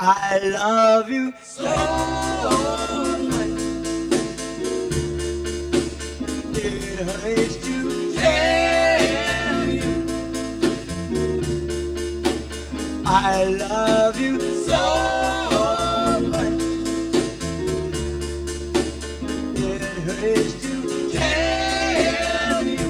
I love you so much. It hurts to tell you I love you so much. It hurts to tell you.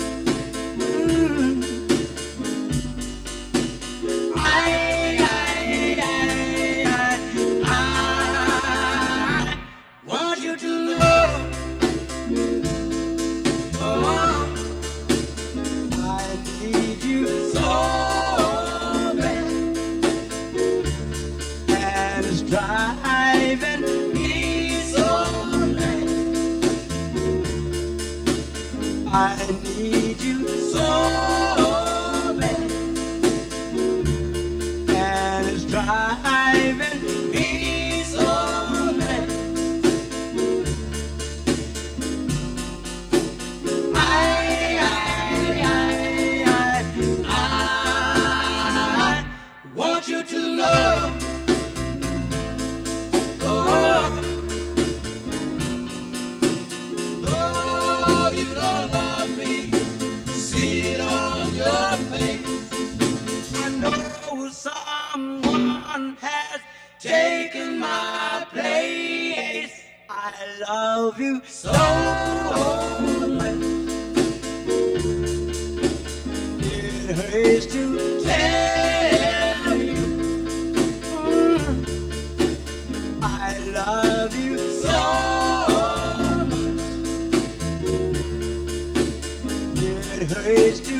I want you to know. Oh, I need you so bad, and it's driving me so mad. I need you so bad, and it's driving me so mad. I want you to know. Oh, oh, you don't love me. See it on your face. I know someone has taken my place. I love you so much. It hurts to tell you. I love you so much. It hurts to